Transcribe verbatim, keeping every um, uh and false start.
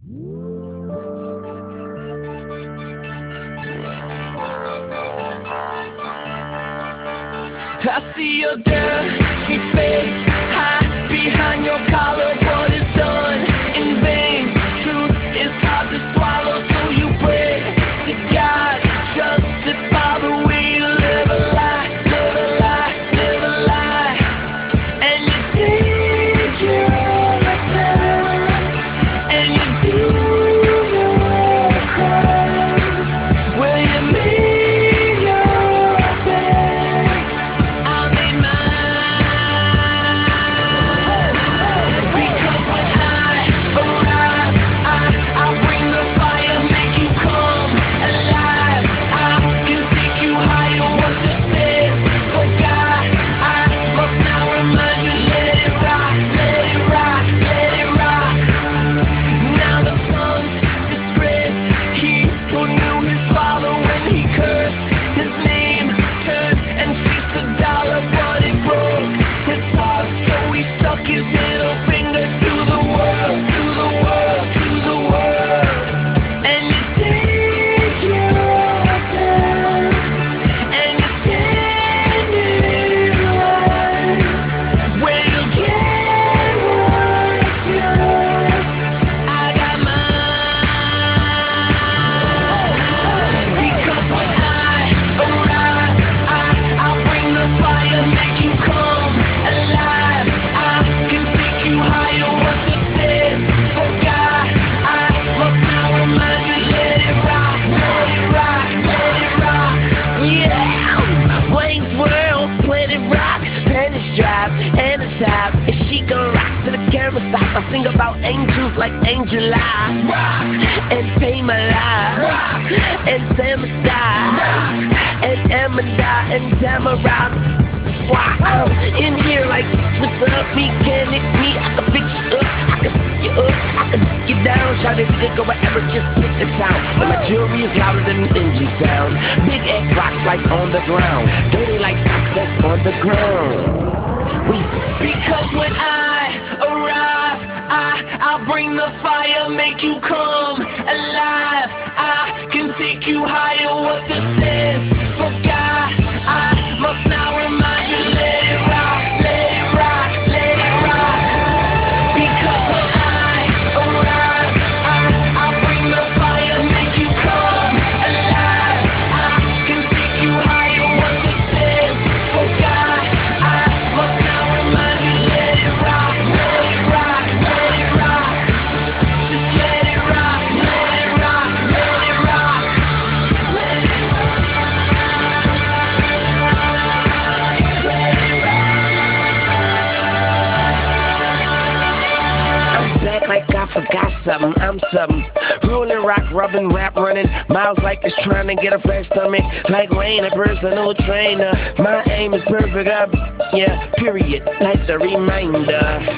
I see your dirty face, hide behind your collar. What is done in vain? Truth is hard to swallow, so you pray to God. Justify the way you live a lie, live a lie, live a lie. And you think you're a sinner, and you do your crimes. Will you mean your bed? I made mine. Because when I arrive, I, I bring the fire, make you come alive. I can take you higher, what the stairs forgot. I must now remind you, let it rock, let it rock, let it rock. Now the son's disgrace, he who knew his father when he cursed his name, turned and chased the dollar, but it broke his heart. So he stuck his middle finger to the world, to the world, to the world. And you think you're a sinner, and you're standing in line where you get what's yours. I got mine. Because when I arrive, I, I bring the fire, make you come alive. I can take you higher, what the stairs forgot. I must now remind you, let it rock, let it rock, let it rock. Yeah, Wayne's World, Planet Rock, panties strap, and a top. And she gon' rock till the camera stops. I sing about angels like Angel Eye, rock, and Tame Alive, rock, and Samadai, rock, and Amanda, and Tamara. Why I'm in here like, what's up, mechanic? Me, I can fix you up, I can f you up, I can dig you down. Shout it, we can go wherever, just pick the town. And my jewelry is louder than an engine sound. Big egg rocks like on the ground, dirty like socks that's on the ground. We because when I arrive, I I bring the fire, make you come alive. I can take you higher, what the stairs forgot. I must now remind you, let it rock, let it rock, let it rock. Because when I arrive, I, I bring the fire, make you come alive. I can take you higher, what the stairs forgot. I must now remind you, let it rock, let it rock, let it rock. Just let it rock, let it rock, let it rock. Let it I'm back like I forgot something, I'm something. Rolling, rock, rubbing, rap, running. Miles like it's trying to get a fresh stomach. Like Wayne, a personal trainer. My aim is perfect, up, yeah, period. Like the reminder.